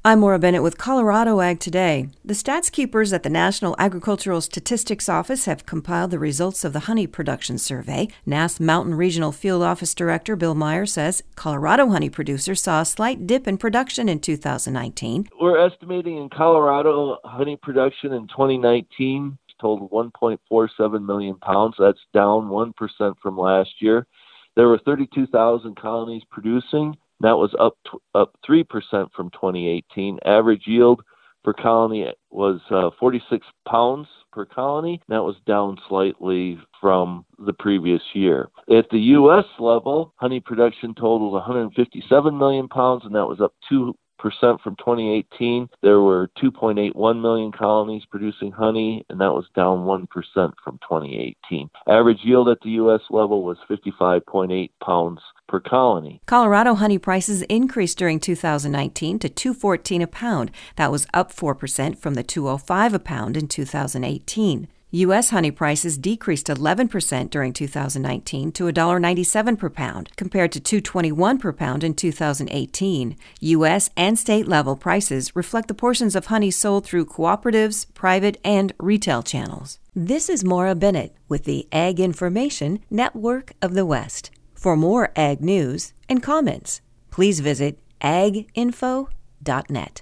I'm Maura Bennett with Colorado Ag Today. The stats keepers at the National Agricultural Statistics Office have compiled the results of the honey production survey. NASS Mountain Regional Field Office Director Bill Meyer says Colorado honey producers saw a slight dip in production in 2019. We're estimating in Colorado honey production in 2019 totaled 1.47 million pounds. That's down 1% from last year. There were 32,000 colonies producing. That was up 3% from 2018. Average yield per colony was 46 pounds per colony. That was down slightly from the previous year. At the U.S. level, honey production totaled 157 million pounds, and that was up 2% from 2018. There were 2.81 million colonies producing honey, and that was down 1% from 2018. Average yield at the U.S. level was 55.8 pounds per colony. Colorado honey prices increased during 2019 to $2.14 a pound. That was up 4% from the $2.05 a pound in 2018. U.S. honey prices decreased 11% during 2019 to $1.97 per pound, compared to $2.21 per pound in 2018. U.S. and state-level prices reflect the portions of honey sold through cooperatives, private, and retail channels. This is Maura Bennett with the Ag Information Network of the West. For more ag news and comments, please visit aginfo.net.